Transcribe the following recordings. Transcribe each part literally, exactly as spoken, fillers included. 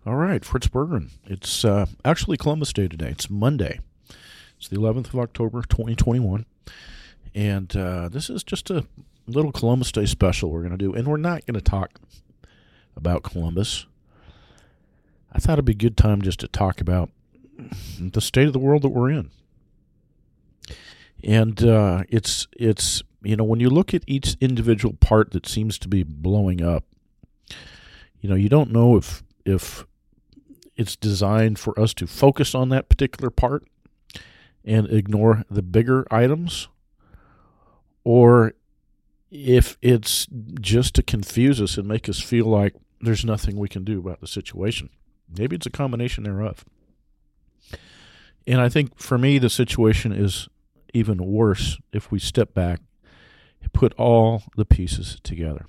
All right, Fritz Berggren. It's uh, actually Columbus Day today. It's Monday. It's the eleventh of October, twenty twenty-one. And uh, this is just a little Columbus Day special we're going to do. And we're not going to talk about Columbus. I thought it'd be a good time just to talk about the state of the world that we're in. And uh, it's, it's you know, when you look at each individual part that seems to be blowing up, you know, you don't know if if it's designed for us to focus on that particular part and ignore the bigger items, or if it's just to confuse us and make us feel like there's nothing we can do about the situation. Maybe it's a combination thereof. And I think for me, the situation is even worse if we step back and put all the pieces together.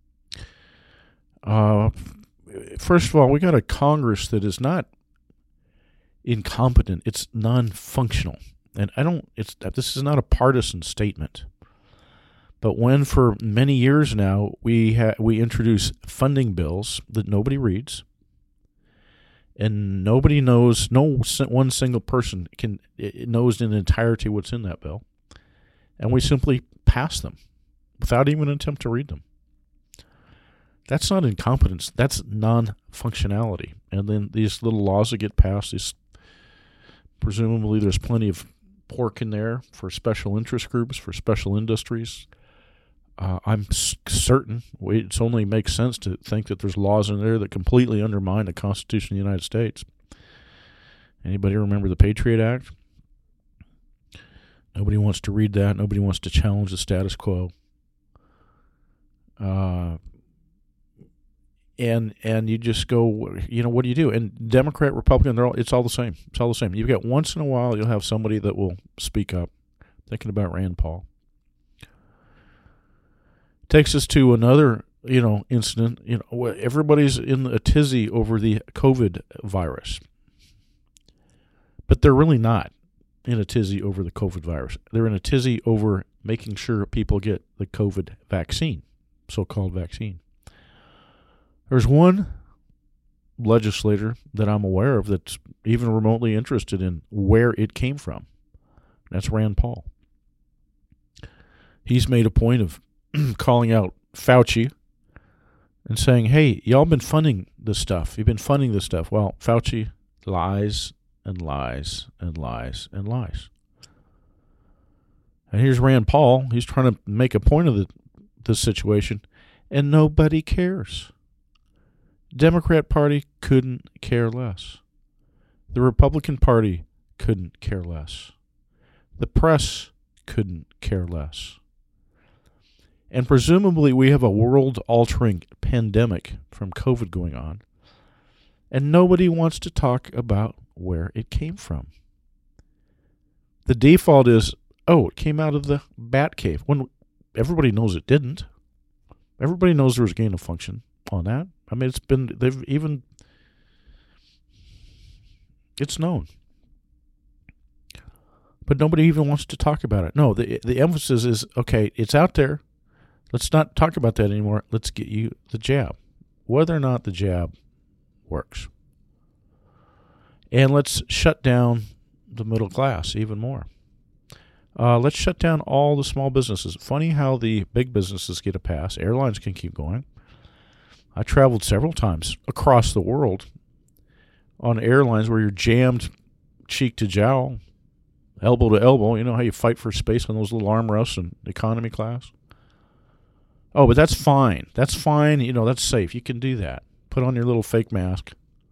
Uh, first of all, we got a Congress that is not incompetent; it's non-functional, and I don't. It's this is not a partisan statement. But when for many years now we ha- we introduce funding bills that nobody reads, and nobody knows, no one single person can knows in entirety what's in that bill, and we simply pass them without even an attempt to read them. That's not incompetence. That's non-functionality. And then these little laws that get passed, these, presumably there's plenty of pork in there for special interest groups, for special industries. Uh, I'm s- certain it only makes sense to think that there's laws in there that completely undermine the Constitution of the United States. Anybody remember the Patriot Act? Nobody wants to read that. Nobody wants to challenge the status quo. Uh, and and you just go, you know, what do you do? And Democrat, Republican, they're all, it's all the same. It's all the same. You've got once in a while you'll have somebody that will speak up. Thinking about Rand Paul. Takes us to another, you know, incident. You know, everybody's in a tizzy over the COVID virus, but they're really not in a tizzy over the COVID virus. They're in a tizzy over making sure people get the COVID vaccine, so-called vaccine. There's one legislator that I'm aware of that's even remotely interested in where it came from. That's Rand Paul. He's made a point of calling out Fauci and saying, hey, y'all been funding this stuff. You've been funding this stuff. Well, Fauci lies and lies and lies and lies. And here's Rand Paul. He's trying to make a point of the, this situation, and nobody cares. Democrat Party couldn't care less. The Republican Party couldn't care less. The press couldn't care less. And presumably we have a world-altering pandemic from COVID going on, and nobody wants to talk about where it came from. The default is, oh, it came out of the bat cave, when everybody knows it didn't. Everybody knows there was gain of function on that. I mean, it's been, they've even, it's known. But nobody even wants to talk about it. No, the the emphasis is, okay, it's out there. Let's not talk about that anymore. Let's get you the jab, whether or not the jab works. And let's shut down the middle class even more. Uh, let's shut down all the small businesses. Funny how the big businesses get a pass. Airlines can keep going. I traveled several times across the world on airlines where you're jammed cheek to jowl, elbow to elbow. You know how you fight for space on those little armrests in economy class? Oh, but that's fine. That's fine. You know, that's safe. You can do that. Put on your little fake mask.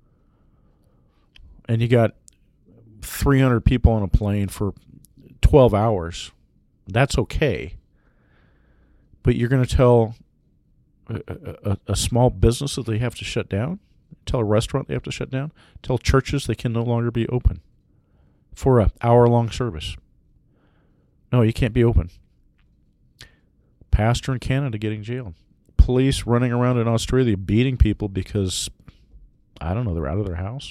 And you got three hundred people on a plane for twelve hours. That's okay. But you're going to tell a, a, a small business that they have to shut down? Tell a restaurant they have to shut down? Tell churches they can no longer be open for an hour-long service? No, you can't be open. Pastor in Canada getting jailed. Police running around in Australia beating people because, I don't know, they're out of their house.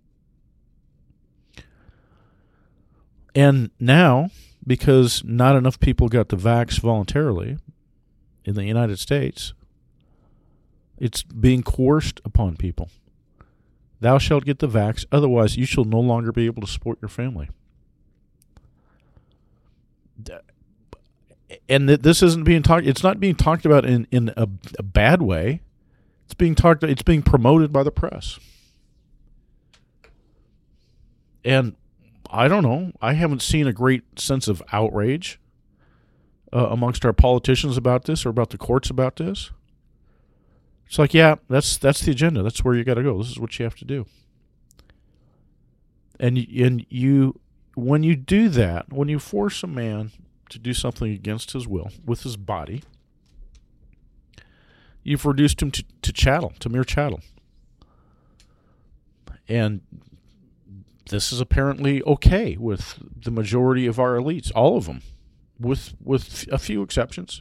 And now, because not enough people got the vax voluntarily in the United States, it's being coerced upon people. Thou shalt get the vax, otherwise you shall no longer be able to support your family. And this isn't being talked. It's not being talked about in, in a, a bad way. It's being talked. It's being promoted by the press. And I don't know. I haven't seen a great sense of outrage uh, amongst our politicians about this or about the courts about this. It's like, yeah, that's that's the agenda. That's where you got to go. This is what you have to do. And and you, when you do that, when you force a man to do something against his will with his body, you've reduced him to, to chattel, to mere chattel. And this is apparently okay with the majority of our elites, all of them, with with a few exceptions.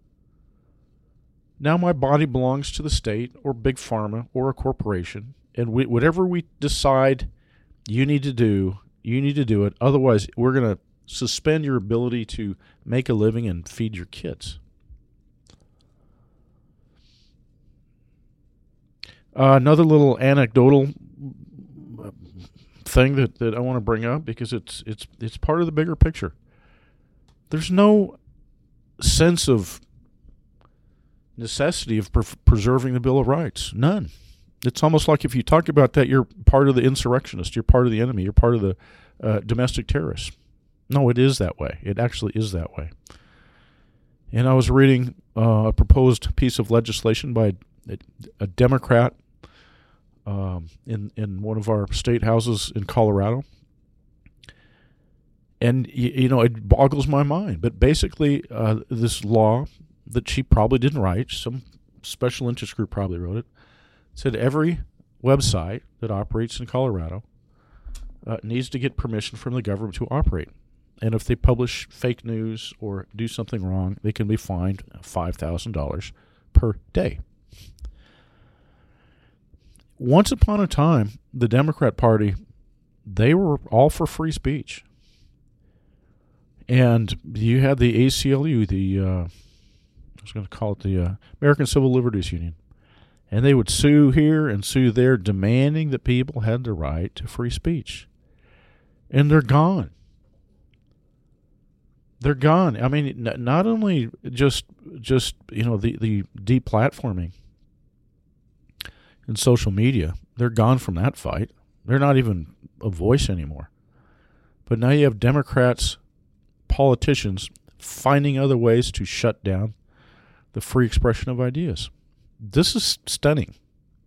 Now my body belongs to the state or big pharma or a corporation, and we, whatever we decide you need to do, you need to do it. Otherwise, we're going to suspend your ability to make a living and feed your kids. Uh, another little anecdotal thing that, that I want to bring up, because it's it's it's part of the bigger picture. There's no sense of necessity of pre- preserving the Bill of Rights. None. It's almost like if you talk about that, you're part of the insurrectionist, you're part of the enemy, you're part of the uh, domestic terrorists. No, it is that way. It actually is that way. And I was reading uh, a proposed piece of legislation by a, a Democrat um, in in one of our state houses in Colorado. And, you, you know, it boggles my mind. But basically, uh, this law that she probably didn't write, some special interest group probably wrote it, said every website that operates in Colorado uh, needs to get permission from the government to operate. And if they publish fake news or do something wrong, they can be fined five thousand dollars per day. Once upon a time, the Democrat Party, they were all for free speech. And you had the A C L U, the, uh, I was going to call it the uh, American Civil Liberties Union. And they would sue here and sue there, demanding that people had the right to free speech. And they're gone. They're gone. I mean, not only just, just you know, the, the deplatforming in social media, they're gone from that fight. They're not even a voice anymore. But now you have Democrats, politicians, finding other ways to shut down the free expression of ideas. This is stunning.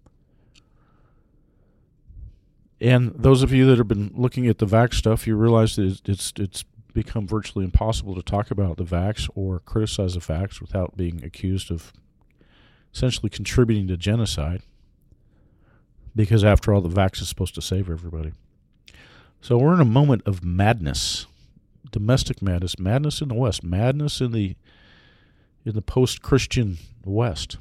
And those of you that have been looking at the vax stuff, you realize that it's it's become virtually impossible to talk about the vax or criticize the vax without being accused of essentially contributing to genocide. Because after all, the vax is supposed to save everybody. So we're in a moment of madness, domestic madness, madness in the West, madness in the in the post-Christian West.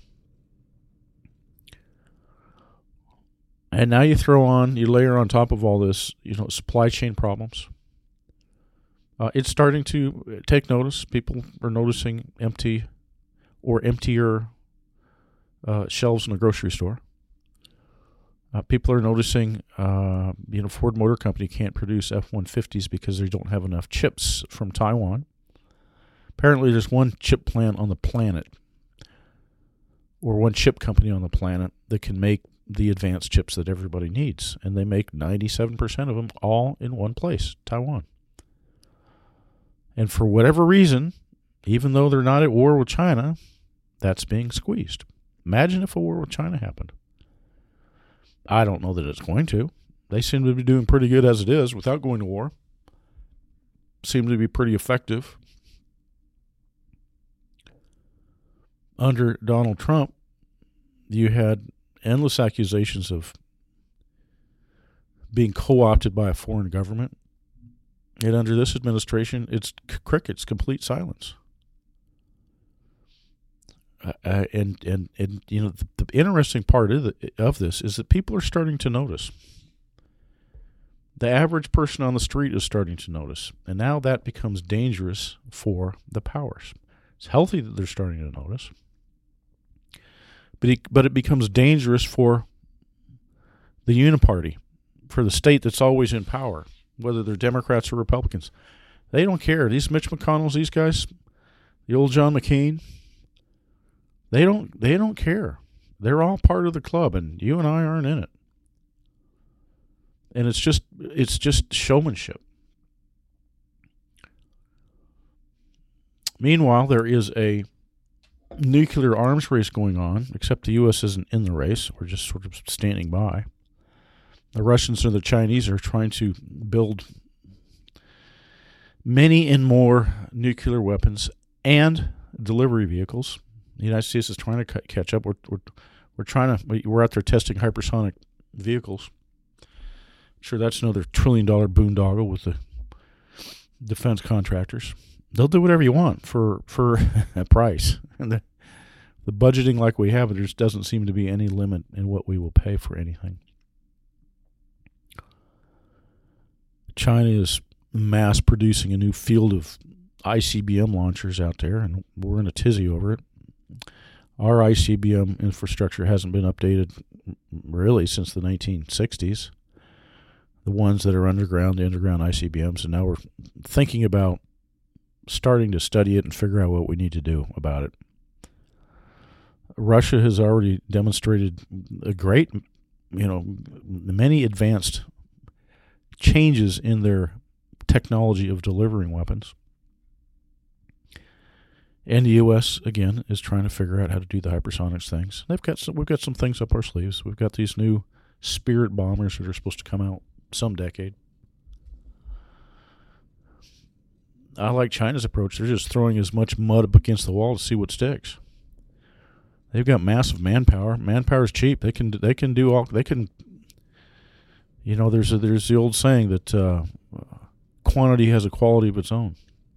And now you throw on, you layer on top of all this, you know, supply chain problems. Uh, it's starting to take notice. People are noticing empty or emptier uh, shelves in the grocery store. Uh, people are noticing, uh, you know, Ford Motor Company can't produce F one fifties because they don't have enough chips from Taiwan. Apparently there's one chip plant on the planet, or one chip company on the planet, that can make the advanced chips that everybody needs. And they make ninety-seven percent of them all in one place, Taiwan. And for whatever reason, even though they're not at war with China, that's being squeezed. Imagine if a war with China happened. I don't know that it's going to. They seem to be doing pretty good as it is without going to war. Seem to be pretty effective. Under Donald Trump, you had endless accusations of being co-opted by a foreign government. And under this administration, it's crickets, complete silence. Uh, and, and, and, you know, the, the interesting part of, the, of this is that people are starting to notice. The average person on the street is starting to notice. And now that becomes dangerous for the powers. It's healthy that they're starting to notice. But it, but it becomes dangerous for the uniparty for the state that's always in power, whether they're Democrats or Republicans. They don't care. These Mitch McConnells, these guys, the old John McCain, they don't they don't care. They're all part of the club, and you and I aren't in it. And it's just it's just showmanship. Meanwhile, there is a nuclear arms race going on, except the U S isn't in the race. We're just sort of standing by. The Russians and the Chinese are trying to build many and more nuclear weapons and delivery vehicles. The United States is trying to c- catch up. We're, we're we're trying to we're out there testing hypersonic vehicles. Sure, that's another trillion dollar boondoggle with the defense contractors. They'll do whatever you want for for a price. And the, the budgeting like we have, there just doesn't seem to be any limit in what we will pay for anything. China is mass producing a new field of I C B M launchers out there, and we're in a tizzy over it. Our I C B M infrastructure hasn't been updated really since the nineteen sixties. The ones that are underground, the underground I C B Ms, and now we're thinking about starting to study it and figure out what we need to do about it. Russia has already demonstrated a great, you know, many advanced changes in their technology of delivering weapons. And the U S again is trying to figure out how to do the hypersonics things. They've got some, we've got some things up our sleeves. We've got these new Spirit bombers that are supposed to come out some decade. I like China's approach. They're just throwing as much mud up against the wall to see what sticks. They've got massive manpower. Manpower is cheap. They can they can do all they can. You know, there's a, there's the old saying that uh, quantity has a quality of its own,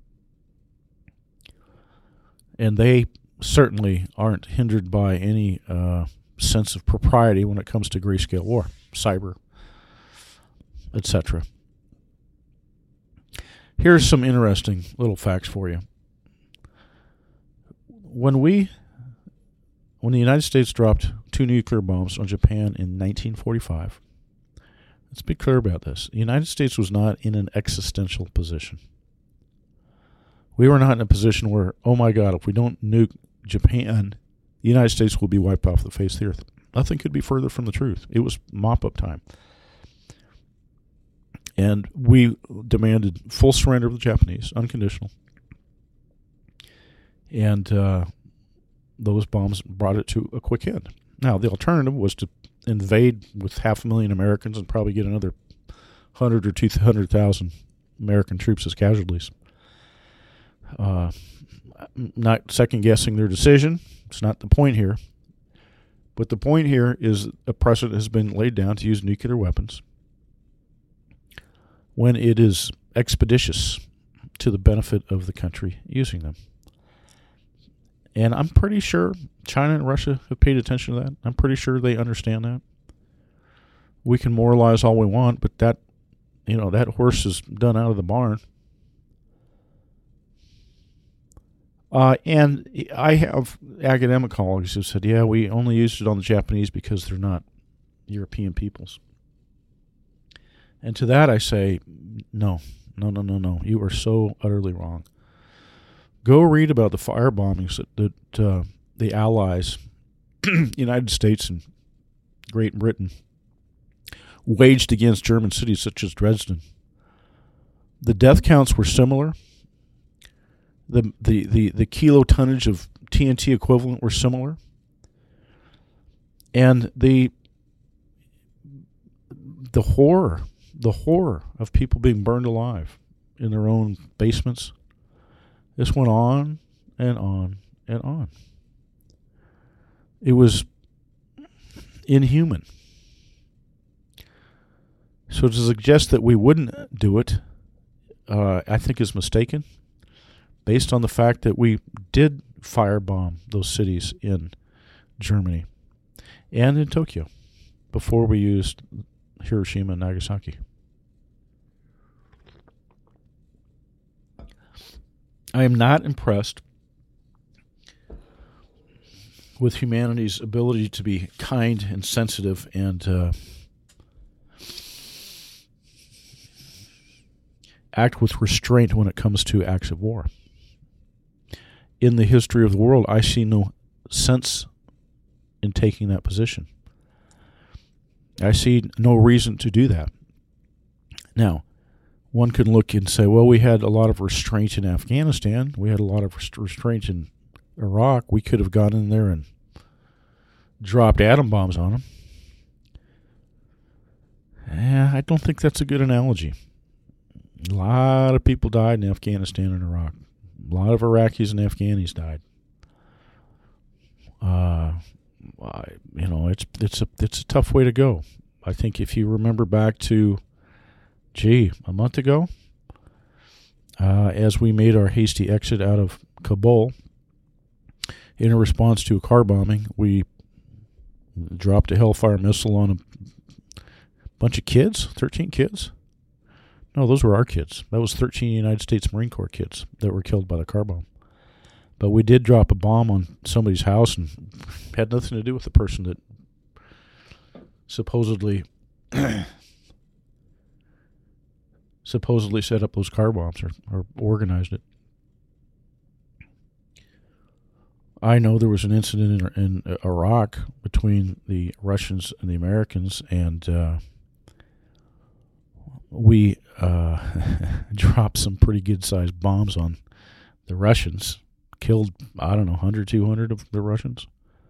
and they certainly aren't hindered by any uh, sense of propriety when it comes to grayscale war, cyber, et cetera. Here's some interesting little facts for you. When we, when the United States dropped two nuclear bombs on Japan in nineteen forty-five, let's be clear about this. The United States was not in an existential position. We were not in a position where, oh my God, if we don't nuke Japan, the United States will be wiped off the face of the earth. Nothing could be further from the truth. It was mop-up time. And we demanded full surrender of the Japanese, unconditional. And uh, those bombs brought it to a quick end. Now, the alternative was to invade with half a million Americans and probably get another hundred or two hundred thousand American troops as casualties. Uh, not second-guessing their decision. It's not the point here. But the point here is a precedent has been laid down to use nuclear weapons when it is expeditious to the benefit of the country using them. And I'm pretty sure China and Russia have paid attention to that. I'm pretty sure they understand that. We can moralize all we want, but that, you know, that horse is done out of the barn. Uh, and I have academic colleagues who said, yeah, we only used it on the Japanese because they're not European peoples. And to that I say, no, no, no, no, no. You are so utterly wrong. Go read about the fire bombings that, that uh, the Allies, United States and Great Britain, waged against German cities such as Dresden. The death counts were similar. The, the, the, the kilo tonnage of T N T equivalent were similar. And the the horror The horror of people being burned alive in their own basements. This went on and on and on. It was inhuman. So to suggest that we wouldn't do it, uh, I think is mistaken, based on the fact that we did firebomb those cities in Germany and in Tokyo before we used Hiroshima and Nagasaki. I am not impressed with humanity's ability to be kind and sensitive and uh, act with restraint when it comes to acts of war. In the history of the world, I see no sense in taking that position. I see no reason to do that. Now, one can look and say, well, we had a lot of restraint in Afghanistan. We had a lot of restraint in Iraq. We could have gone in there and dropped atom bombs on them. Eh, I don't think that's a good analogy. A lot of people died in Afghanistan and Iraq. A lot of Iraqis and Afghanis died. Uh, I, you know, it's it's a it's a tough way to go. I think if you remember back to, gee, a month ago, uh, as we made our hasty exit out of Kabul, in a response to a car bombing, we dropped a Hellfire missile on a bunch of kids, thirteen kids. No, those were our kids. That was thirteen United States Marine Corps kids that were killed by the car bomb. But we did drop a bomb on somebody's house and had nothing to do with the person that supposedly supposedly set up those car bombs or, or organized it. I know there was an incident in, in Iraq between the Russians and the Americans, and uh, we uh, dropped some pretty good-sized bombs on the Russians. Killed, I don't know, one hundred, two hundred of the Russians.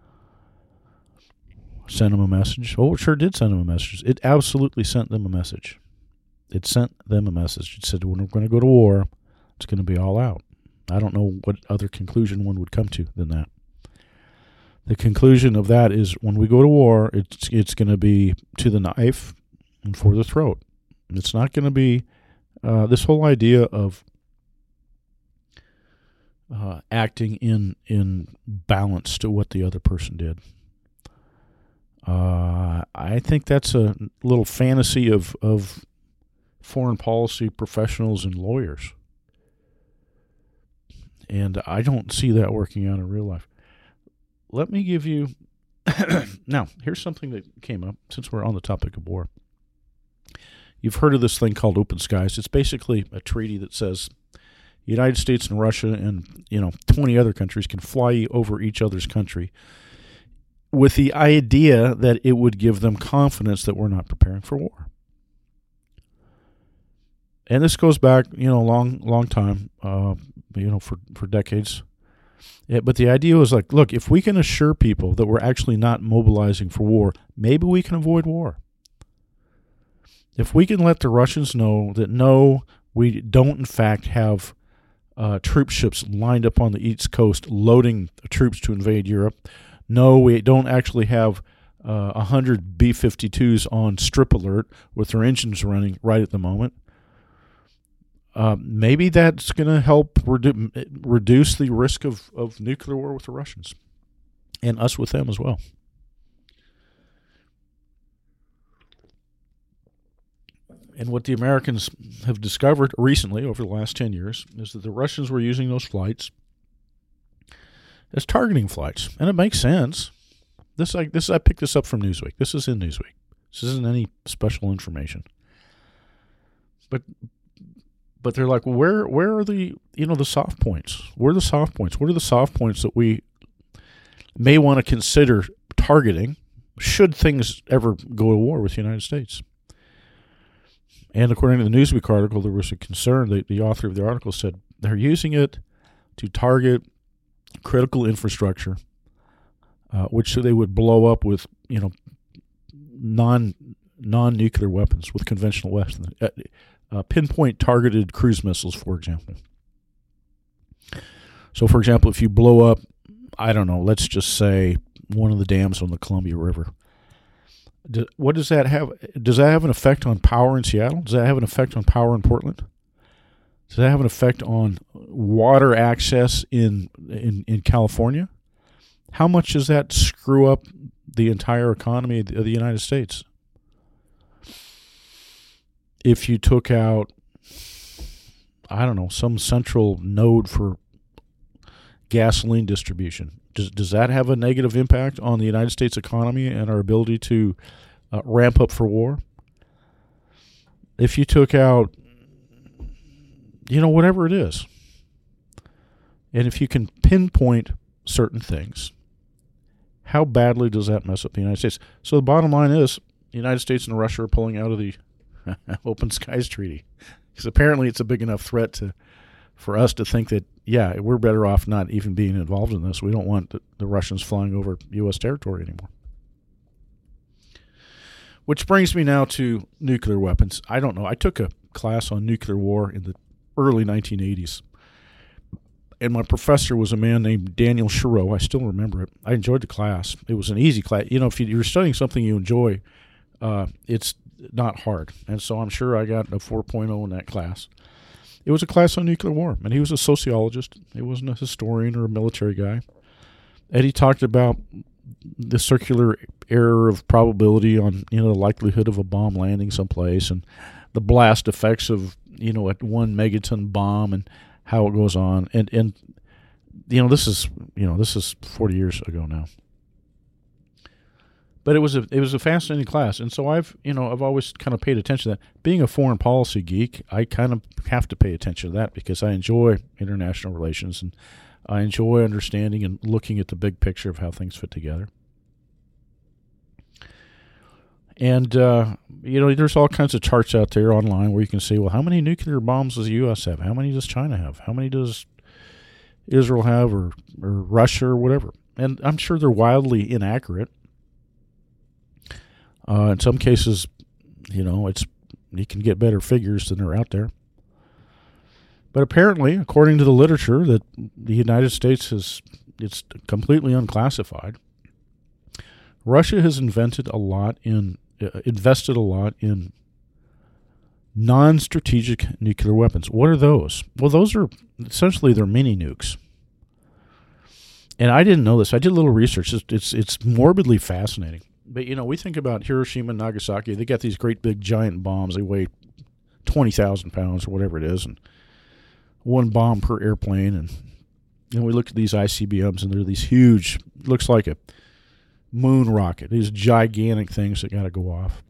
Sent them a message. Oh, it sure did send them a message. It absolutely sent them a message. It sent them a message. It said, when we're going to go to war, it's going to be all out. I don't know what other conclusion one would come to than that. The conclusion of that is when we go to war, it's it's going to be to the knife and for the throat. It's not going to be uh, this whole idea of uh, acting in in balance to what the other person did. Uh, I think that's a little fantasy of, of foreign policy professionals and lawyers. And I don't see that working out in real life. Let me give you... now, here's something that came up since we're on the topic of war. You've heard of this thing called Open Skies. It's basically a treaty that says the United States and Russia and, you know, twenty other countries can fly over each other's country with the idea that it would give them confidence that we're not preparing for war. And this goes back, you know, a long, long time, uh, you know, for, for decades. Yeah, but the idea was like, look, if we can assure people that we're actually not mobilizing for war, maybe we can avoid war. If we can let the Russians know that, no, we don't, in fact, have uh, troop ships lined up on the East Coast loading troops to invade Europe. No, we don't actually have uh, one hundred B fifty-twos on strip alert with their engines running right at the moment. Uh, maybe that's going to help redu- reduce the risk of, of nuclear war with the Russians and us with them as well. And what the Americans have discovered recently over the last ten years is that the Russians were using those flights as targeting flights, and it makes sense. This, I, this, I picked this up from Newsweek. This is in Newsweek. This isn't any special information. But but they're like, well, where where are the you know the soft points? Where are the soft points? What are the soft points that we may want to consider targeting should things ever go to war with the United States? And according to the Newsweek article, there was a concern that the author of the article said they're using it to target critical infrastructure, uh, which they would blow up with, you know, non non nuclear weapons, with conventional weapons, uh, uh, pinpoint targeted cruise missiles, for example. So, for example, if you blow up, I don't know, let's just say one of the dams on the Columbia River, do, what does that have? Does that have an effect on power in Seattle? Does that have an effect on power in Portland? Does that have an effect on water access in, in in California? How much does that screw up the entire economy of the United States? If you took out, I don't know, some central node for gasoline distribution, does does that have a negative impact on the United States economy and our ability to uh, ramp up for war? If you took out you know, whatever it is. And if you can pinpoint certain things, how badly does that mess up the United States? So the bottom line is the United States and Russia are pulling out of the Open Skies Treaty. Because apparently it's a big enough threat to for us to think that, yeah, we're better off not even being involved in this. We don't want the, the Russians flying over U S territory anymore. Which brings me now to nuclear weapons. I don't know. I took a class on nuclear war in the early nineteen eighties. And my professor was a man named Daniel Shiro. I still remember it. I enjoyed the class. It was an easy class. You know, if you're studying something you enjoy, uh, it's not hard. And so I'm sure I got a four point oh in that class. It was a class on nuclear war, and he was a sociologist. He wasn't a historian or a military guy. And he talked about the circular error of probability on, you know, the likelihood of a bomb landing someplace and the blast effects of, you know, a one megaton bomb and how it goes on. And, and you know, this is, you know, this is forty years ago now. But it was a it was a fascinating class, and so I've you know I've always kind of paid attention to that. Being a foreign policy geek, I kind of have to pay attention to that because I enjoy international relations and I enjoy understanding and looking at the big picture of how things fit together. And uh, you know, there's all kinds of charts out there online where you can see, well, how many nuclear bombs does the U S have? How many does China have? How many does Israel have, or or Russia, or whatever? And I'm sure they're wildly inaccurate. Uh, in some cases, you know, it's you can get better figures than are out there. But apparently, according to the literature, that the United States has it's completely unclassified. Russia has invented a lot in uh, invested a lot in non-strategic nuclear weapons. What are those? Well, those are essentially they're mini nukes. And I didn't know this. I did a little research. It's it's, it's morbidly fascinating. But, you know, we think about Hiroshima and Nagasaki. They got these great big giant bombs. They weigh twenty thousand pounds or whatever it is, and one bomb per airplane. And then we look at these I C B Ms, and they're these huge, looks like a moon rocket, these gigantic things that got to go off.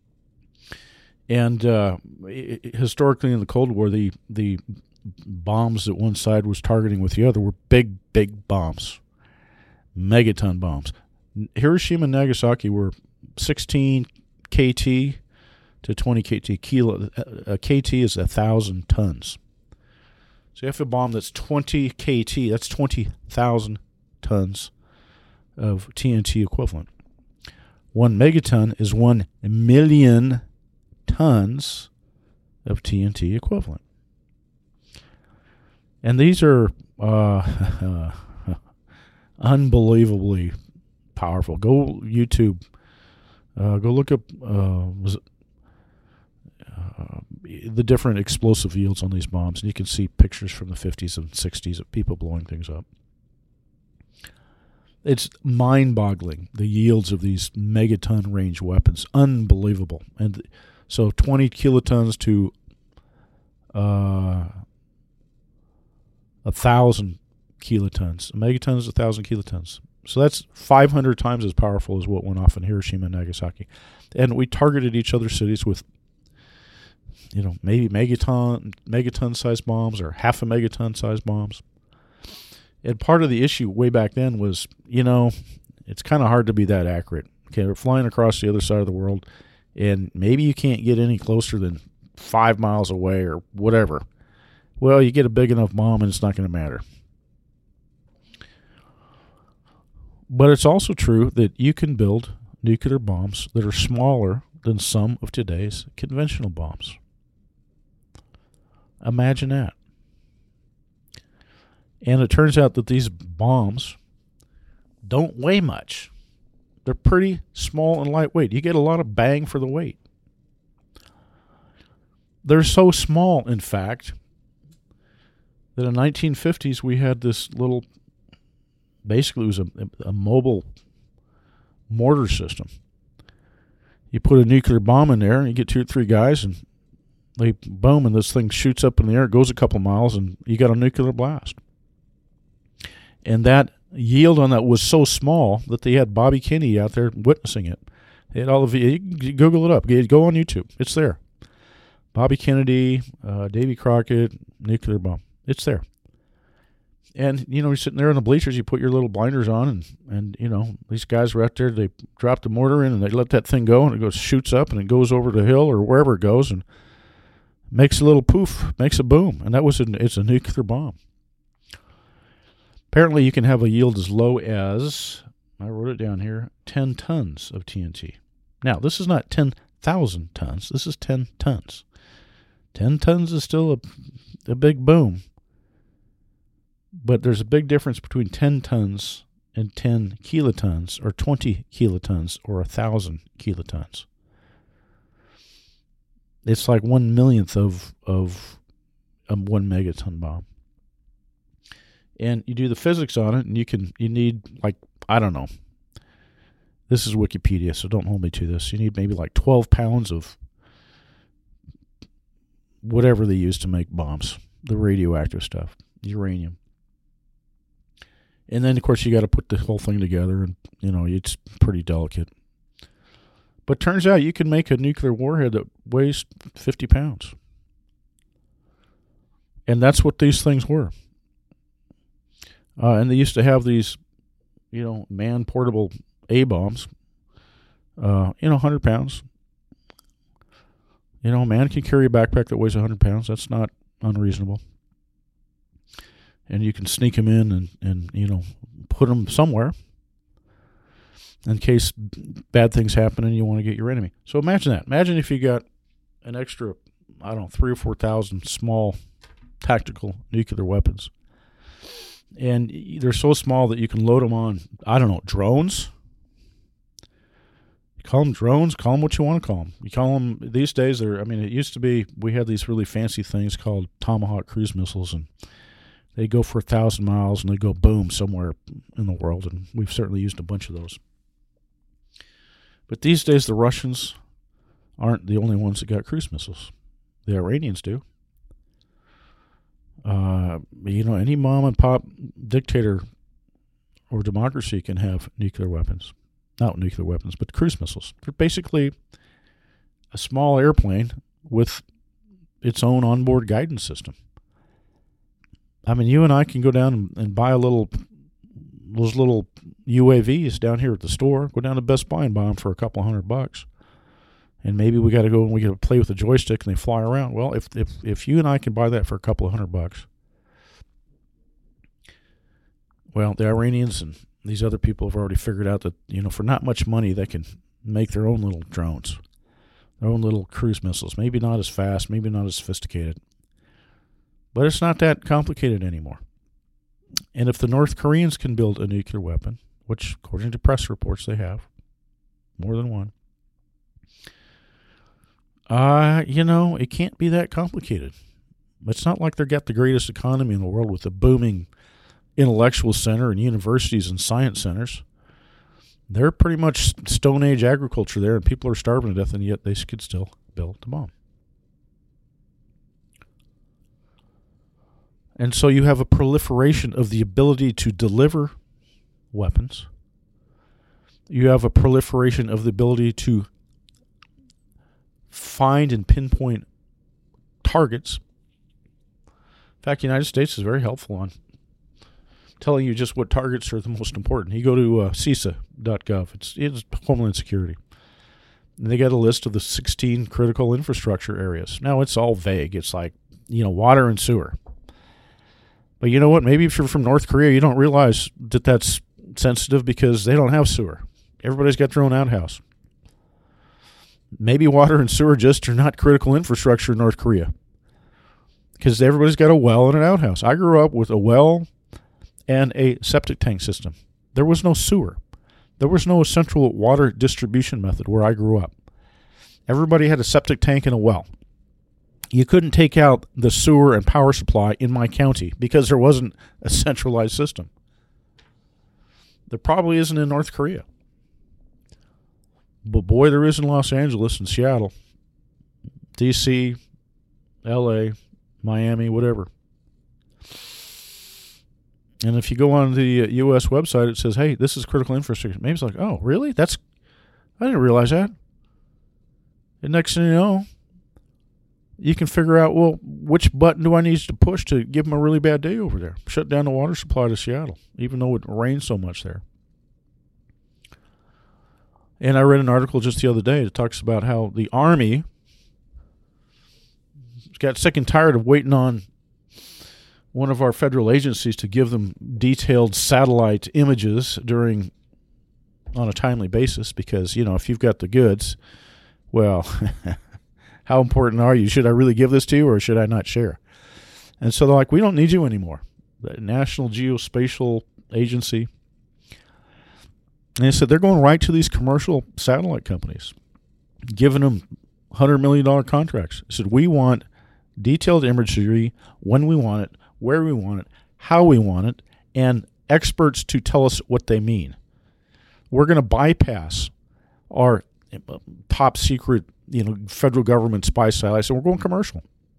And uh, historically in the Cold War, the, the bombs that one side was targeting with the other were big, big bombs, megaton bombs. Hiroshima and Nagasaki were sixteen K T to twenty K T. Kilo, a K T is one thousand tons. So you have a bomb that's twenty K T, that's twenty thousand tons of T N T equivalent. One megaton is one million tons of T N T equivalent. And these are uh, unbelievably powerful. Go YouTube. Uh, go look up uh, was it, uh, the different explosive yields on these bombs, and you can see pictures from the fifties and sixties of people blowing things up. It's mind-boggling, the yields of these megaton range weapons. Unbelievable. And so twenty kilotons to uh, one thousand kilotons. A megaton is one thousand kilotons. So that's five hundred times as powerful as what went off in Hiroshima and Nagasaki. And we targeted each other's cities with, you know, maybe megaton, megaton-sized bombs or half a megaton-sized bombs. And part of the issue way back then was, you know, it's kind of hard to be that accurate. Okay, we're flying across the other side of the world, and maybe you can't get any closer than five miles away or whatever. Well, you get a big enough bomb, and it's not going to matter. But it's also true that you can build nuclear bombs that are smaller than some of today's conventional bombs. Imagine that. And it turns out that these bombs don't weigh much. They're pretty small and lightweight. You get a lot of bang for the weight. They're so small, in fact, that in the nineteen fifties we had this little, basically it was a, a mobile mortar system. You put a nuclear bomb in there, and you get two or three guys, and they boom, and this thing shoots up in the air, goes a couple miles, and you got a nuclear blast. And that yield on that was so small that they had Bobby Kennedy out there witnessing it. They had all of you, you can Google it up. Go on YouTube. It's there. Bobby Kennedy, uh, Davy Crockett, nuclear bomb. It's there. And, you know, you're sitting there in the bleachers, you put your little blinders on, and, and you know, these guys were out there, they drop the mortar in, and they let that thing go, and it goes, shoots up, and it goes over the hill or wherever it goes, and makes a little poof, makes a boom. And that was a, it's a nuclear bomb. Apparently, you can have a yield as low as, I wrote it down here, ten tons of T N T. Now, this is not ten thousand tons. This is ten tons. ten tons is still a, a big boom. But there's a big difference between ten tons and ten kilotons, or twenty kilotons, or one thousand kilotons. It's like one millionth of, of a one megaton bomb. And you do the physics on it, and you can you need, like, I don't know. This is Wikipedia, so don't hold me to this. You need maybe like twelve pounds of whatever they use to make bombs, the radioactive stuff, uranium. And then, of course, you got to put the whole thing together, and, you know, it's pretty delicate. But turns out you can make a nuclear warhead that weighs fifty pounds. And that's what these things were. Uh, and they used to have these, you know, man-portable A-bombs, uh, you know, one hundred pounds. You know, a man can carry a backpack that weighs one hundred pounds. That's not unreasonable. And you can sneak them in and, and, you know, put them somewhere in case bad things happen and you want to get your enemy. So imagine that. Imagine if you got an extra, I don't know, three or four thousand small tactical nuclear weapons. And they're so small that you can load them on, I don't know, drones. Call them drones, call them what you want to call them. You call them, these days, they're, I mean, it used to be, we had these really fancy things called Tomahawk cruise missiles, and they go for a thousand miles and they go boom somewhere in the world, and we've certainly used a bunch of those. But these days, the Russians aren't the only ones that got cruise missiles. The Iranians do. Uh, you know, any mom and pop dictator or democracy can have nuclear weapons. Not nuclear weapons, but cruise missiles. They're basically a small airplane with its own onboard guidance system. I mean, you and I can go down and, and buy a little, those little U A Vs down here at the store. Go down to Best Buy and buy them for a couple hundred bucks. And maybe we got to go and we got to play with the joystick and they fly around. Well, if if if you and I can buy that for a couple of hundred bucks, well, the Iranians and these other people have already figured out that, you know, for not much money, they can make their own little drones, their own little cruise missiles. Maybe not as fast, maybe not as sophisticated. But it's not that complicated anymore. And if the North Koreans can build a nuclear weapon, which, according to press reports, they have, more than one, uh, you know, it can't be that complicated. It's not like they've got the greatest economy in the world with a booming intellectual center and universities and science centers. They're pretty much Stone Age agriculture there, and people are starving to death, and yet they could still build the bomb. And so you have a proliferation of the ability to deliver weapons. You have a proliferation of the ability to find and pinpoint targets. In fact, the United States is very helpful on telling you just what targets are the most important. You go to uh, C I S A dot gov. It's, it's Homeland Security. And they got a list of the sixteen critical infrastructure areas. Now, it's all vague. It's like, you know, water and sewer. But you know what? Maybe if you're from North Korea, you don't realize that that's sensitive because they don't have sewer. Everybody's got their own outhouse. Maybe water and sewer just are not critical infrastructure in North Korea because everybody's got a well and an outhouse. I grew up with a well and a septic tank system. There was no sewer. There was no central water distribution method where I grew up. Everybody had a septic tank and a well. You couldn't take out the sewer and power supply in my county because there wasn't a centralized system. There probably isn't in North Korea. But boy, there is in Los Angeles and Seattle, D C, L A, Miami, whatever. And if you go on the U S website, it says, hey, this is critical infrastructure. Maybe it's like, oh, really? That's, I didn't realize that. And next thing you know, you can figure out, well, which button do I need to push to give them a really bad day over there? Shut down the water supply to Seattle, even though it rains so much there. And I read an article just the other day that talks about how the Army got sick and tired of waiting on one of our federal agencies to give them detailed satellite images during on a timely basis because, you know, if you've got the goods, well, how important are you? Should I really give this to you or should I not share? And so they're like, we don't need you anymore. The National Geospatial Agency. And they said they're going right to these commercial satellite companies, giving them one hundred million dollars contracts. They said, we want detailed imagery when we want it, where we want it, how we want it, and experts to tell us what they mean. We're going to bypass our top secret, you know, federal government spy satellites, and we're going commercial.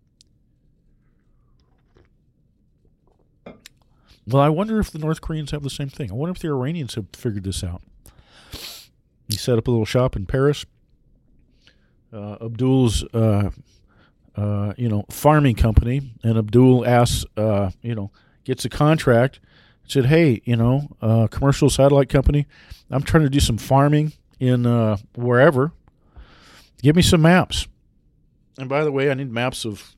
Well, I wonder if the North Koreans have the same thing. I wonder if the Iranians have figured this out. He set up a little shop in Paris. Uh, Abdul's, uh, uh, you know, farming company, and Abdul asks, uh, you know, gets a contract. Said, hey, you know, uh, commercial satellite company, I'm trying to do some farming in uh, wherever. Give me some maps. And by the way, I need maps of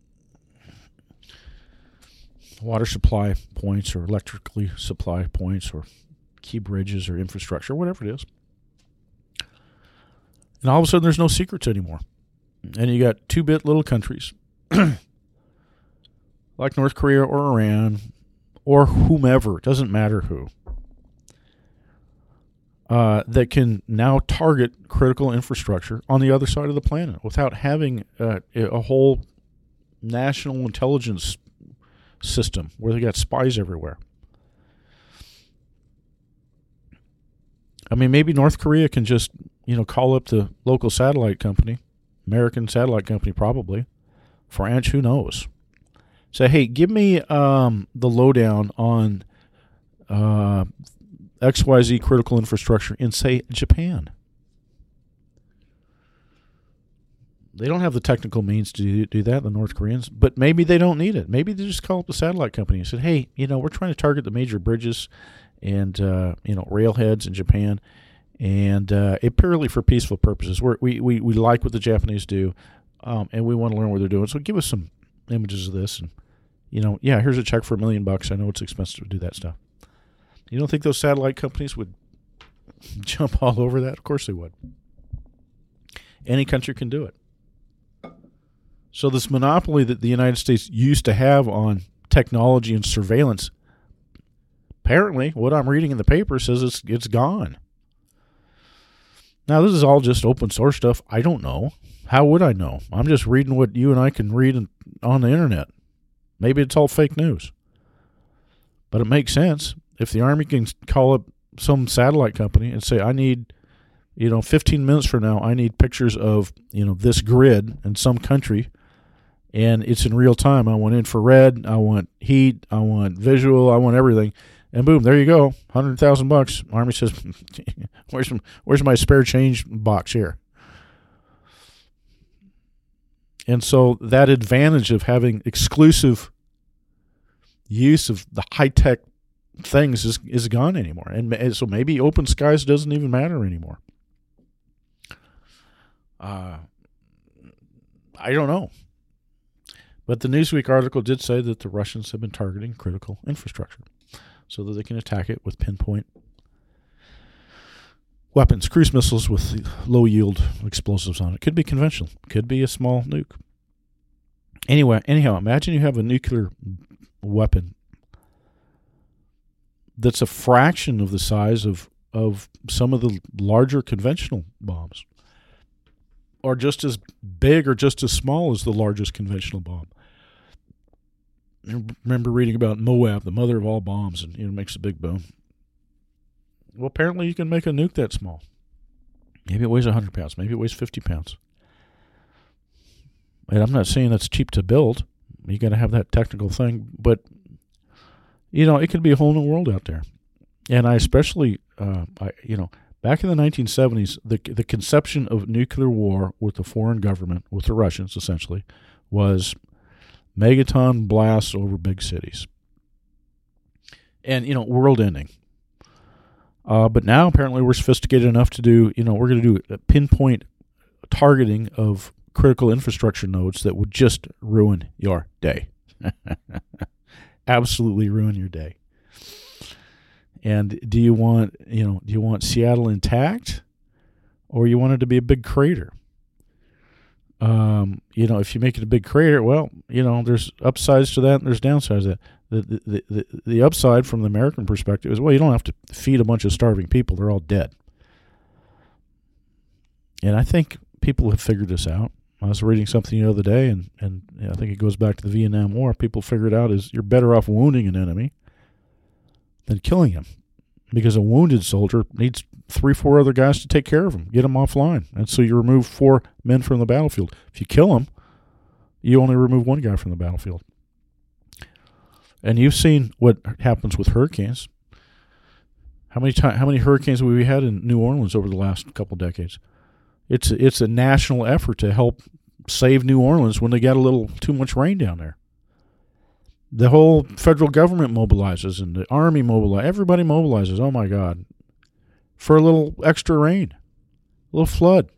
water supply points or electrically supply points or key bridges or infrastructure, whatever it is. And all of a sudden, there's no secrets anymore. And you got two-bit little countries like North Korea or Iran or whomever, it doesn't matter who, uh, that can now target critical infrastructure on the other side of the planet without having uh, a whole national intelligence system where they got spies everywhere. I mean, maybe North Korea can just, you know, call up the local satellite company, American satellite company probably, French, who knows. Say, hey, give me um, the lowdown on uh, X Y Z critical infrastructure in, say, Japan. They don't have the technical means to do, do that, the North Koreans, but maybe they don't need it. Maybe they just call up the satellite company and said, hey, you know, we're trying to target the major bridges and, uh, you know, railheads in Japan, and uh, it purely for peaceful purposes. We're, we, we, we like what the Japanese do, um, and we want to learn what they're doing. So give us some images of this, and, you know, yeah, here's a check for a million bucks. I know it's expensive to do that stuff. You don't think those satellite companies would jump all over that? Of course they would. Any country can do it. So this monopoly that the United States used to have on technology and surveillance, apparently, what I'm reading in the paper says it's it's gone. Now, this is all just open source stuff. I don't know. How would I know? I'm just reading what you and I can read in, on the internet. Maybe it's all fake news. But it makes sense. If the Army can call up some satellite company and say, I need, you know, fifteen minutes from now, I need pictures of, you know, this grid in some country, and it's in real time. I want infrared, I want heat, I want visual, I want everything. And boom, there you go, one hundred thousand bucks. Army says, where's, where's my spare change box here? And so that advantage of having exclusive use of the high-tech things is, is gone anymore. And, and so maybe open skies doesn't even matter anymore. Uh, I don't know. But the Newsweek article did say that the Russians have been targeting critical infrastructure so that they can attack it with pinpoint weapons, cruise missiles with low-yield explosives on it. Could be conventional. Could be a small nuke. Anyway, anyhow, imagine you have a nuclear weapon that's a fraction of the size of, of some of the larger conventional bombs, or just as big or just as small as the largest conventional bomb. I remember reading about Moab, the mother of all bombs, and you know, it makes a big boom. Well, apparently you can make a nuke that small. Maybe it weighs one hundred pounds. Maybe it weighs fifty pounds. And I'm not saying that's cheap to build. You got to have that technical thing. But, you know, it could be a whole new world out there. And I especially, uh, I, you know, Back in the nineteen seventies, the the conception of nuclear war with a foreign government, with the Russians essentially, was megaton blasts over big cities. And, you know, world ending. Uh, but now apparently we're sophisticated enough to do, you know, we're going to do a pinpoint targeting of critical infrastructure nodes that would just ruin your day. Absolutely ruin your day. And do you want, you know, do you want Seattle intact, or you want it to be a big crater? Um, you know, if you make it a big crater, well, you know, there's upsides to that and there's downsides to that. The, the, the, the upside from the American perspective is, well, you don't have to feed a bunch of starving people. They're all dead. And I think people have figured this out. I was reading something the other day, and, and you know, I think it goes back to the Vietnam War. People figured out is you're better off wounding an enemy than killing him, because a wounded soldier needs three, four other guys to take care of him, get him offline. And so you remove four men from the battlefield. If you kill him, you only remove one guy from the battlefield. And you've seen what happens with hurricanes. How many time, how many hurricanes have we had in New Orleans over the last couple decades? It's a, it's a national effort to help save New Orleans when they got a little too much rain down there. The whole federal government mobilizes, and the Army mobilizes. Everybody mobilizes. Oh, my God. For a little extra rain, a little flood.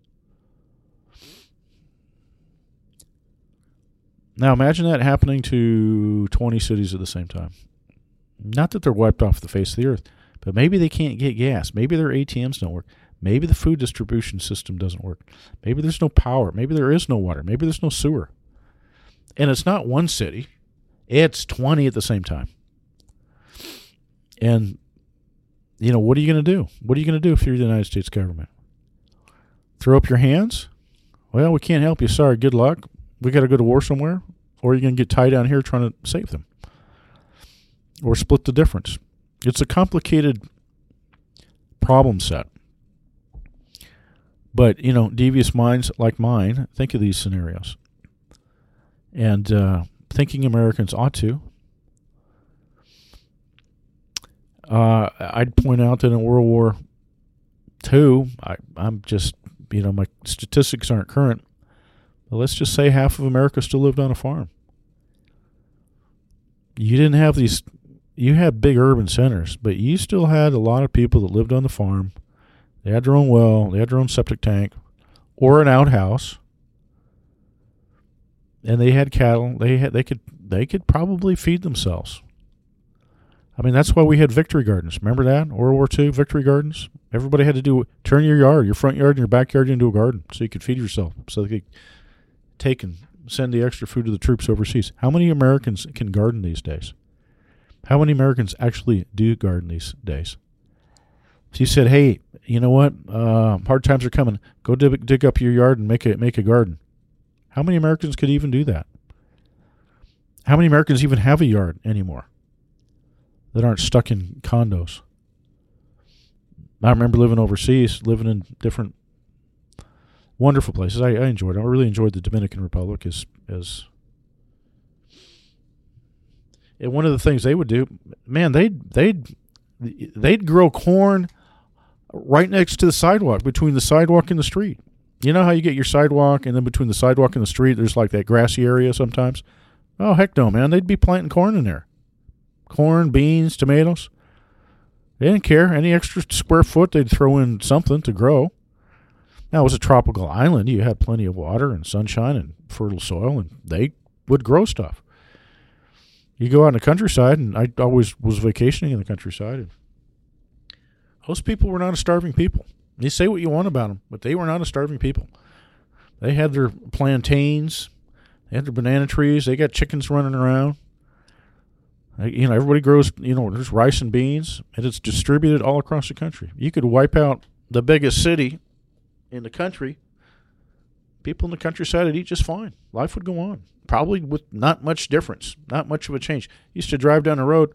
Now, imagine that happening to twenty cities at the same time. Not that they're wiped off the face of the earth, but maybe they can't get gas. Maybe their A T Ms don't work. Maybe the food distribution system doesn't work. Maybe there's no power. Maybe there is no water. Maybe there's no sewer. And it's not one city. It's twenty at the same time. And, you know, what are you going to do? What are you going to do if you're the United States government? Throw up your hands? Well, we can't help you. Sorry, good luck. We got to go to war somewhere. Or you're going to get tied down here trying to save them. Or split the difference. It's a complicated problem set. But, you know, devious minds like mine think of these scenarios. And uh, thinking Americans ought to. Uh, I'd point out that in World War Two, I, I'm just, you know, my statistics aren't current. But let's just say half of America still lived on a farm. You didn't have these, you had big urban centers, but you still had a lot of people that lived on the farm. They had their own well, they had their own septic tank, or an outhouse, and they had cattle. They had, they could, they could probably feed themselves. I mean, that's why we had victory gardens. Remember that? World War Two, victory gardens? Everybody had to do, turn your yard, your front yard and your backyard into a garden so you could feed yourself, so they could take and send the extra food to the troops overseas. How many Americans can garden these days? How many Americans actually do garden these days? If you said, hey, you know what? Uh, hard times are coming. Go dig, dig up your yard and make a, make a garden. How many Americans could even do that? How many Americans even have a yard anymore that aren't stuck in condos? I remember living overseas, living in different wonderful places. I, I enjoyed it. I really enjoyed the Dominican Republic. As, as and one of the things they would do, man, they'd, they'd, they'd grow corn right next to the sidewalk, between the sidewalk and the street. You know how you get your sidewalk, and then between the sidewalk and the street, there's like that grassy area sometimes? Oh, heck no, man. They'd be planting corn in there. Corn, beans, tomatoes. They didn't care. Any extra square foot, they'd throw in something to grow. Now, it was a tropical island. You had plenty of water and sunshine and fertile soil, and they would grow stuff. You go out in the countryside, and I always was vacationing in the countryside, and those people were not a starving people. You say what you want about them, but they were not a starving people. They had their plantains, they had their banana trees, they got chickens running around. You know, everybody grows, you know, there's rice and beans, and it's distributed all across the country. You could wipe out the biggest city in the country. People in the countryside would eat just fine. Life would go on, probably with not much difference, not much of a change. Used to drive down the road,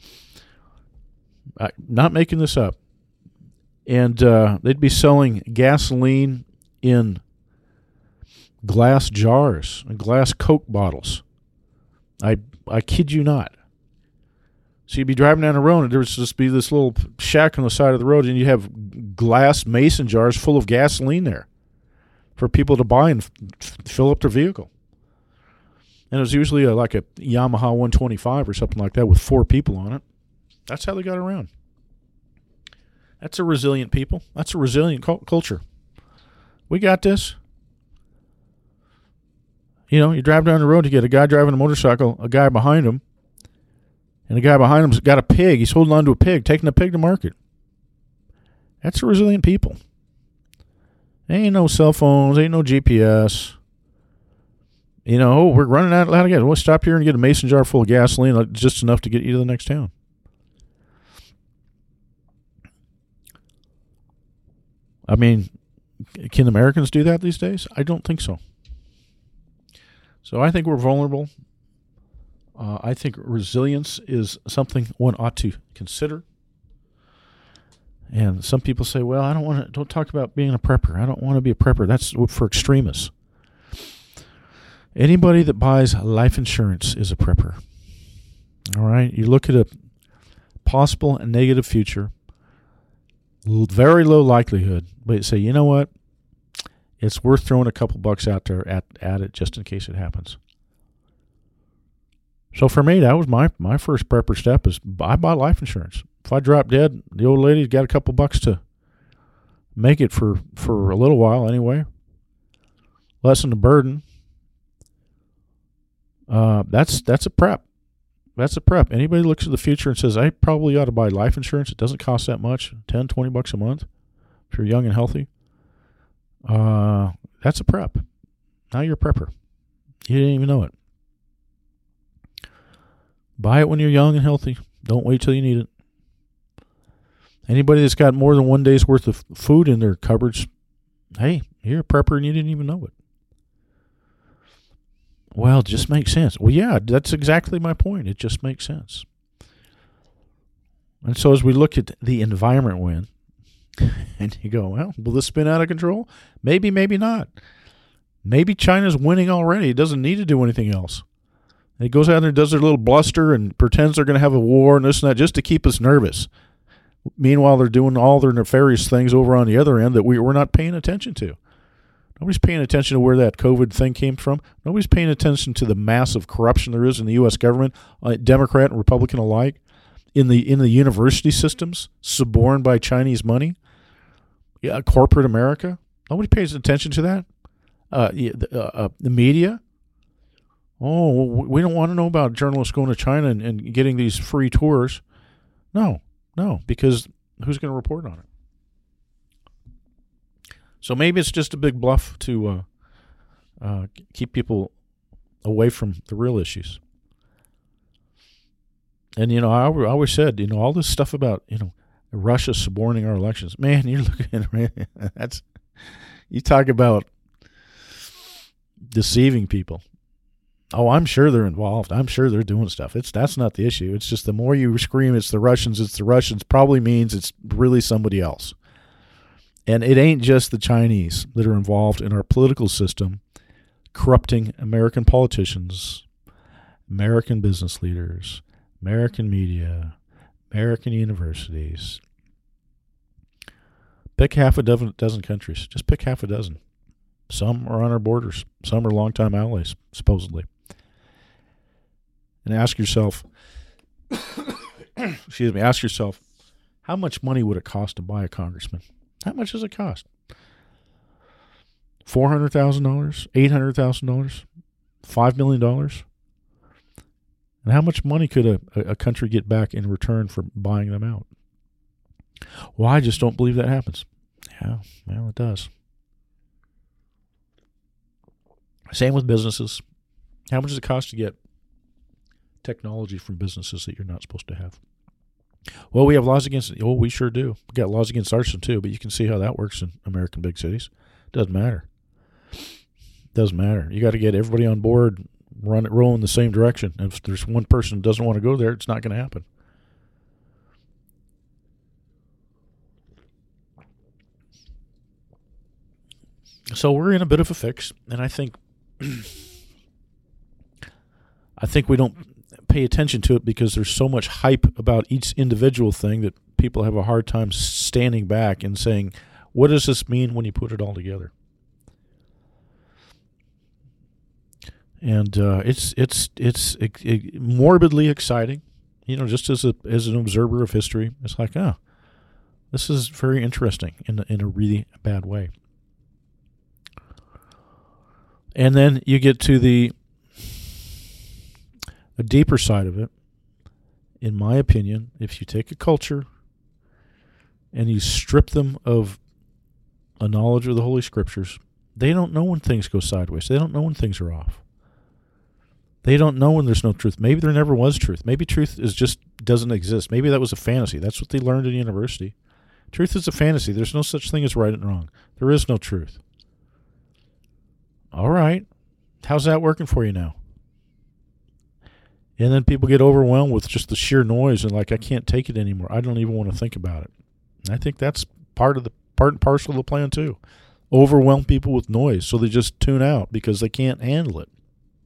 I, not making this up, and uh, they'd be selling gasoline in glass jars and glass Coke bottles. I I kid you not. So you'd be driving down the road, and there would just be this little shack on the side of the road, and you'd have glass mason jars full of gasoline there for people to buy and f- fill up their vehicle. And it was usually a, like a Yamaha one twenty-five or something like that with four people on it. That's how they got around. That's a resilient people. That's a resilient cult- culture. We got this. You know, you drive down the road, you get a guy driving a motorcycle, a guy behind him, and the guy behind him's got a pig. He's holding on to a pig, taking the pig to market. That's a resilient people. Ain't no cell phones, ain't no G P S. You know, oh, we're running out of gas. We'll stop here and get a mason jar full of gasoline, just enough to get you to the next town. I mean, can Americans do that these days? I don't think so. So I think we're vulnerable. Uh, I think resilience is something one ought to consider. And some people say, well, I don't want to, don't talk about being a prepper. I don't want to be a prepper. That's for extremists. Anybody that buys life insurance is a prepper. All right? You look at a possible negative future, very low likelihood, but you say, you know what? It's worth throwing a couple bucks out there at, at it just in case it happens. So for me, that was my, my first prepper step is I buy life insurance. If I drop dead, the old lady's got a couple bucks to make it for, for a little while anyway. Lessen the burden. Uh, that's that's a prep. That's a prep. Anybody looks at the future and says, I probably ought to buy life insurance. It doesn't cost that much, ten, twenty bucks a month if you're young and healthy. Uh, that's a prep. Now you're a prepper. You didn't even know it. Buy it when you're young and healthy. Don't wait till you need it. Anybody that's got more than one day's worth of food in their cupboards, hey, you're a prepper and you didn't even know it. Well, it just makes sense. Well, yeah, that's exactly my point. It just makes sense. And so as we look at the environment we're in, and you go, well, will this spin out of control? Maybe, maybe not. Maybe China's winning already. It doesn't need to do anything else. It goes out there and does their little bluster and pretends they're going to have a war and this and that just to keep us nervous. Meanwhile, they're doing all their nefarious things over on the other end that we, we're not paying attention to. Nobody's paying attention to where that COVID thing came from. Nobody's paying attention to the massive corruption there is in the U S government, uh, Democrat and Republican alike, in the in the university systems, suborned by Chinese money, yeah, corporate America. Nobody pays attention to that. Uh, uh, uh, the media. Oh, we don't want to know about journalists going to China and, and getting these free tours. No, no, because who's going to report on it? So maybe it's just a big bluff to uh, uh, keep people away from the real issues. And, you know, I, I always said, you know, all this stuff about, you know, Russia suborning our elections. Man, you're looking at it, that's, you talk about deceiving people. Oh, I'm sure they're involved. I'm sure they're doing stuff. It's that's not the issue. It's just the more you scream it's the Russians, it's the Russians, probably means it's really somebody else. And it ain't just the Chinese that are involved in our political system, corrupting American politicians, American business leaders, American media, American universities. Pick half a dozen, dozen countries. Just pick half a dozen. Some are on our borders. Some are longtime allies, supposedly. And ask yourself, excuse me, ask yourself, how much money would it cost to buy a congressman? How much does it cost? four hundred thousand dollars? eight hundred thousand dollars? five million dollars? And how much money could a, a country get back in return for buying them out? Well, I just don't believe that happens. Yeah, well, it does. Same with businesses. How much does it cost to get technology from businesses that you're not supposed to have? Well, we have laws against it. Oh, we sure do. We got laws against arson too, but you can see how that works in American big cities. Doesn't matter. Doesn't matter. You got to get everybody on board, run it, roll in the same direction. If there's one person who doesn't want to go there, it's not going to happen. So we're in a bit of a fix, and I think, I think we don't pay attention to it because there's so much hype about each individual thing that people have a hard time standing back and saying, what does this mean when you put it all together? And uh, it's it's it's it, it, morbidly exciting, you know. Just as a as an observer of history, it's like, oh, this is very interesting in in a really bad way. And then you get to the a deeper side of it. In my opinion, if you take a culture and you strip them of a knowledge of the Holy Scriptures, they don't know when things go sideways. They don't know when things are off. They don't know when there's no truth. Maybe there never was truth. Maybe truth is just doesn't exist. Maybe that was a fantasy. That's what they learned in university. Truth is a fantasy. There's no such thing as right and wrong. There is no truth. All right. How's that working for you now? And then people get overwhelmed with just the sheer noise and like, I can't take it anymore. I don't even want to think about it. And I think that's part of the part and parcel of the plan too. Overwhelm people with noise so they just tune out because they can't handle it.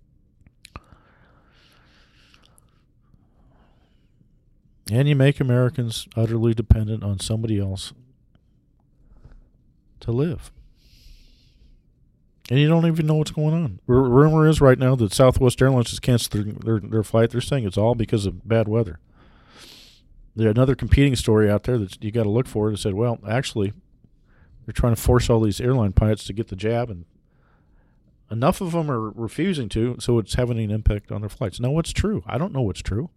And you make Americans utterly dependent on somebody else to live. And you don't even know what's going on. R- rumor is right now that Southwest Airlines has canceled their, their, their flight. They're saying it's all because of bad weather. There's another competing story out there that you got to look for that said, well, actually, they're trying to force all these airline pilots to get the jab, and enough of them are refusing to, so it's having an impact on their flights. Now, what's true? I don't know what's true.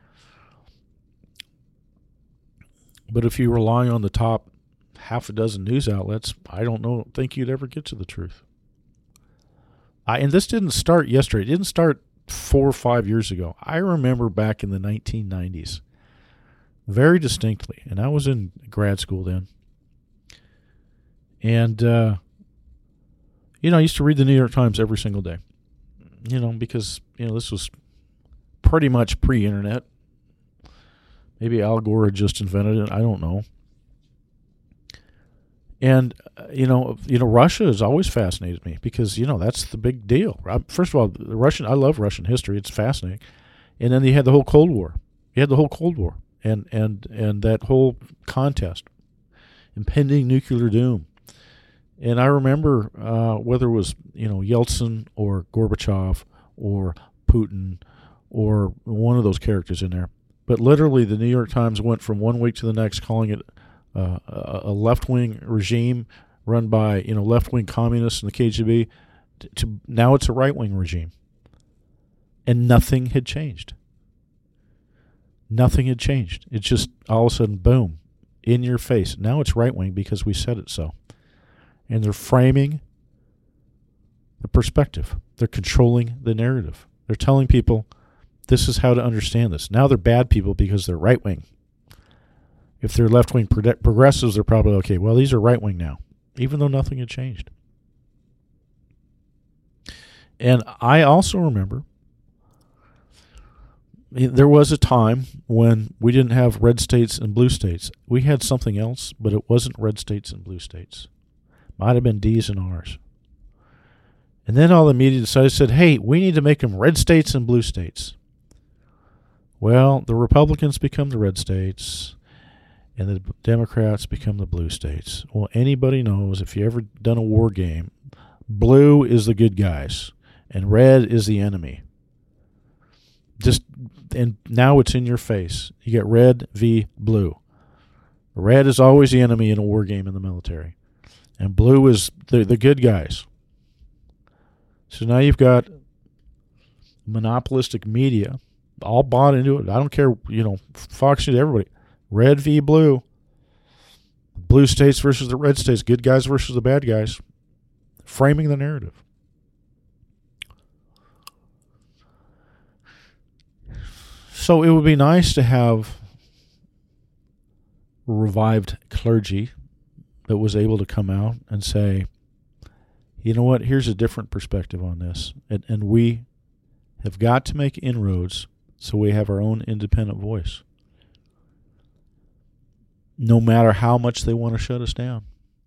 But if you rely on the top half a dozen news outlets, I don't know, think you'd ever get to the truth. I, and this didn't start yesterday. It didn't start four or five years ago. I remember back in the nineteen nineties very distinctly, and I was in grad school then. And, uh, you know, I used to read the New York Times every single day, you know, because, you know, this was pretty much pre-internet. Maybe Al Gore had just invented it. I don't know. And, uh, you know, you know, Russia has always fascinated me because, you know, that's the big deal. First of all, the Russian, I love Russian history. It's fascinating. And then you had the whole Cold War. You had the whole Cold War and, and, and that whole contest, impending nuclear doom. And I remember uh, whether it was, you know, Yeltsin or Gorbachev or Putin or one of those characters in there. But literally, the New York Times went from one week to the next calling it uh, a left-wing regime run by, you know, left-wing communists and the K G B to, to now it's a right-wing regime. And nothing had changed. Nothing had changed. It's just all of a sudden, boom, in your face. Now it's right-wing because we said it so. And they're framing the perspective. They're controlling the narrative. They're telling people, this is how to understand this. Now they're bad people because they're right-wing. If they're left-wing progressives, they're probably, okay, well, these are right-wing now, even though nothing had changed. And I also remember there was a time when we didn't have red states and blue states. We had something else, but it wasn't red states and blue states. Might have been D's and R's. And then all the media decided, said, hey, we need to make them red states and blue states. Well, the Republicans become the red states, and the Democrats become the blue states. Well, anybody knows, if you've ever done a war game, blue is the good guys, and red is the enemy. Just and now it's in your face. You get red v blue. Red is always the enemy in a war game in the military, and blue is the the good guys. So now you've got monopolistic media all bought into it. I don't care, you know, Fox News, everybody. Red v blue. Blue states versus the red states. Good guys versus the bad guys. Framing the narrative. So it would be nice to have revived clergy that was able to come out and say, you know what, here's a different perspective on this. And, and we have got to make inroads so we have our own independent voice. No matter how much they want to shut us down.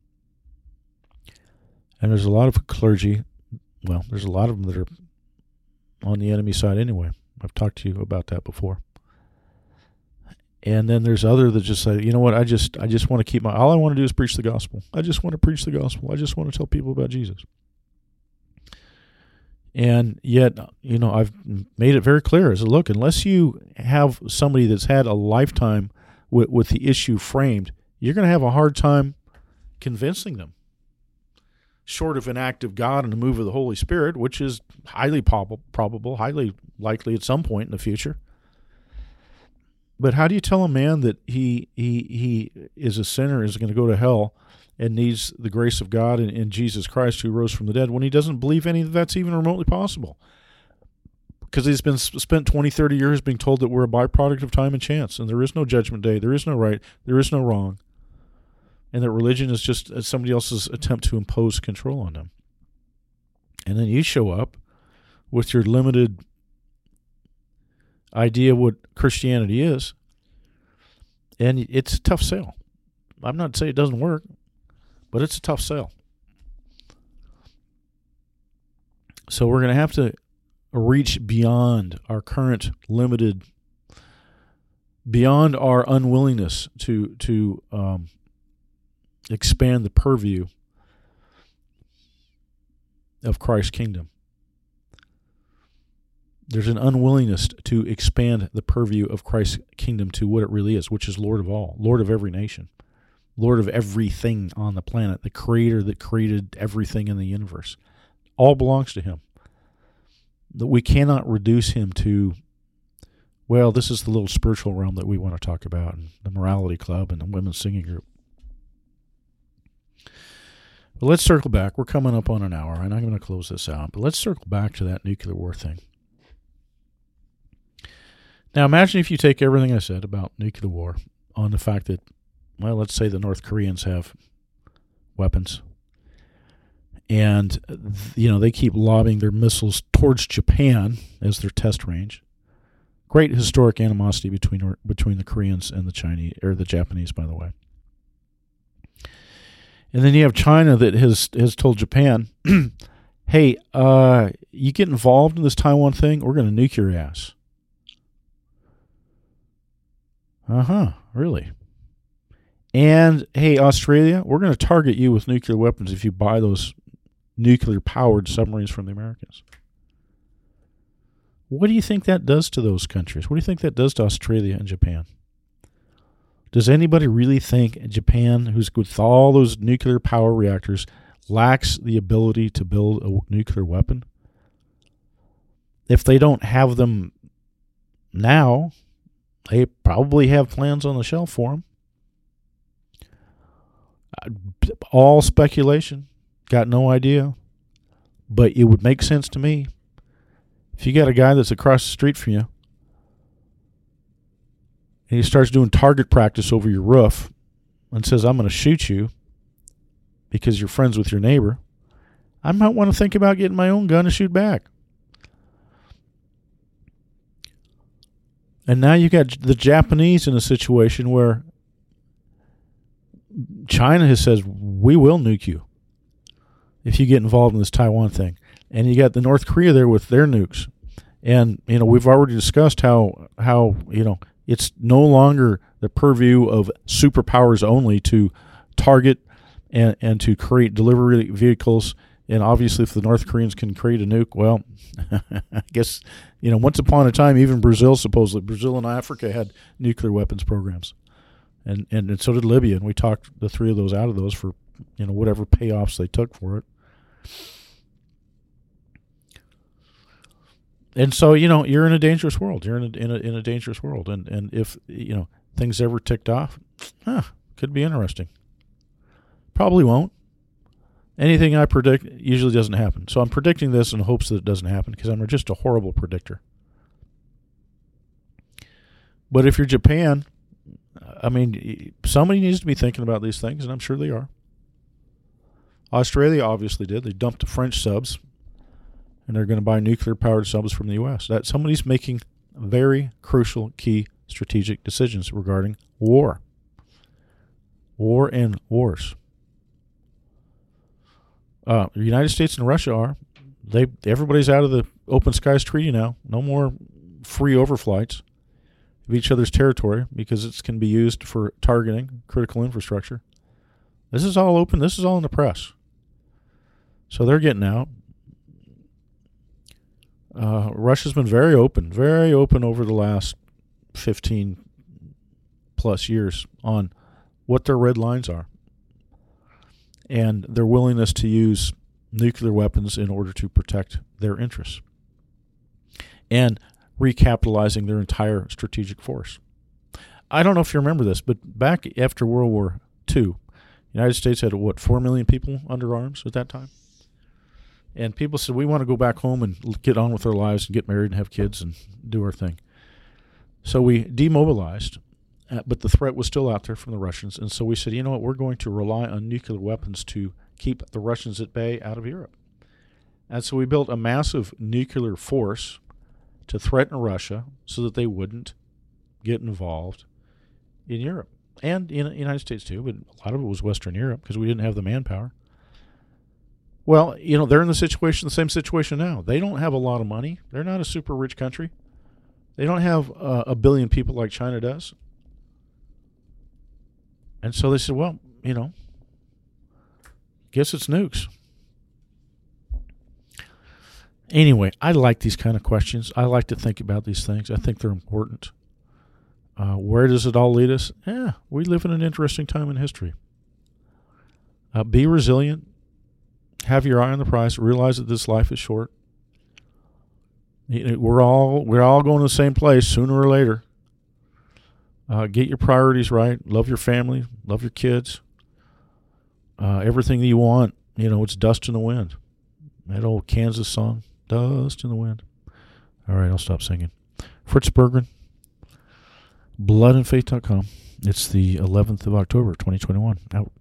And there's a lot of clergy, well, there's a lot of them that are on the enemy side anyway. I've talked to you about that before. And then there's other that just say, you know what, I just I just want to keep my, all I want to do is preach the gospel. I just want to preach the gospel. I just want to tell people about Jesus. And yet, you know, I've made it very clear. I said, look, unless you have somebody that's had a lifetime with, with the issue framed, you're going to have a hard time convincing them. Short of an act of God and a move of the Holy Spirit, which is highly prob- probable, highly likely at some point in the future. But how do you tell a man that he he he is a sinner, is going to go to hell, and needs the grace of God in, in Jesus Christ who rose from the dead, when he doesn't believe any of that's even remotely possible? Because he's been spent twenty, thirty years being told that we're a byproduct of time and chance, and there is no judgment day, there is no right, there is no wrong, and that religion is just somebody else's attempt to impose control on them. And then you show up with your limited idea what Christianity is, and it's a tough sell. I'm not saying it doesn't work, but it's a tough sell. So we're going to have to reach beyond our current limited, beyond our unwillingness to to um, expand the purview of Christ's kingdom. There's an unwillingness to expand the purview of Christ's kingdom to what it really is, which is Lord of all, Lord of every nation, Lord of everything on the planet, the creator that created everything in the universe. All belongs to him. That we cannot reduce him to, well, this is the little spiritual realm that we want to talk about, and the morality club and the women's singing group. But let's circle back. We're coming up on an hour, and I'm going to close this out. But let's circle back to that nuclear war thing. Now, imagine if you take everything I said about nuclear war on the fact that, well, let's say the North Koreans have weapons, and, you know, they keep lobbing their missiles towards Japan as their test range. Great historic animosity between between the Koreans and the Chinese, or the Japanese, by the way. And then you have China that has, has told Japan, hey, uh, you get involved in this Taiwan thing, we're going to nuke your ass. Uh-huh, really? And, hey, Australia, we're going to target you with nuclear weapons if you buy those nuclear-powered submarines from the Americans. What do you think that does to those countries? What do you think that does to Australia and Japan? Does anybody really think Japan, who's with all those nuclear power reactors, lacks the ability to build a nuclear weapon? If they don't have them now, they probably have plans on the shelf for them. All speculation. Got no idea. But it would make sense to me. If you got a guy that's across the street from you, and he starts doing target practice over your roof and says, I'm going to shoot you because you're friends with your neighbor, I might want to think about getting my own gun and shoot back. And now you got the Japanese in a situation where China has said, we will nuke you if you get involved in this Taiwan thing. And you got the North Korea there with their nukes. And, you know, we've already discussed how, how you know, it's no longer the purview of superpowers only to target and, and to create delivery vehicles. And obviously, if the North Koreans can create a nuke, well, I guess, you know, once upon a time, even Brazil, supposedly, Brazil and Africa had nuclear weapons programs. And, and, and so did Libya. And we talked the three of those out of those for, you know, whatever payoffs they took for it. And so, you know, you're in a dangerous world. You're in a, in a, in a dangerous world. And, and if, you know, things ever ticked off, huh, could be interesting. Probably won't. Anything I predict usually doesn't happen. So I'm predicting this in hopes that it doesn't happen because I'm just a horrible predictor. But if you're Japan, I mean, somebody needs to be thinking about these things, and I'm sure they are. Australia obviously did. They dumped the French subs, and they're going to buy nuclear-powered subs from the U S. That somebody's making very crucial, key strategic decisions regarding war. War and wars. Uh, the United States and Russia are. They everybody's out of the Open Skies Treaty now. No more free overflights of each other's territory because it can be used for targeting critical infrastructure. This is all open. This is all in the press. So they're getting out. Uh, Russia's been very open, very open over the last fifteen plus years on what their red lines are and their willingness to use nuclear weapons in order to protect their interests and recapitalizing their entire strategic force. I don't know if you remember this, but back after World War Two, the United States had, what, four million people under arms at that time? And people said, we want to go back home and get on with our lives and get married and have kids and do our thing. So we demobilized, uh, but the threat was still out there from the Russians. And so we said, you know what, we're going to rely on nuclear weapons to keep the Russians at bay out of Europe. And so we built a massive nuclear force to threaten Russia so that they wouldn't get involved in Europe. And in the United States too, but a lot of it was Western Europe because we didn't have the manpower. Well, you know, they're in the situation, the same situation now. They don't have a lot of money. They're not a super rich country. They don't have uh, a billion people like China does. And so they said, well, you know, guess it's nukes. Anyway, I like these kind of questions. I like to think about these things. I think they're important. Uh, where does it all lead us? Yeah, we live in an interesting time in history. Uh, be resilient. Have your eye on the prize. Realize that this life is short. We're all we're all going to the same place sooner or later. Uh, get your priorities right. Love your family. Love your kids. Uh, everything that you want. You know, it's dust in the wind. That old Kansas song, dust in the wind. All right, I'll stop singing. Fritz Berggren, blood and faith dot com. It's the eleventh of October, twenty twenty-one. Out.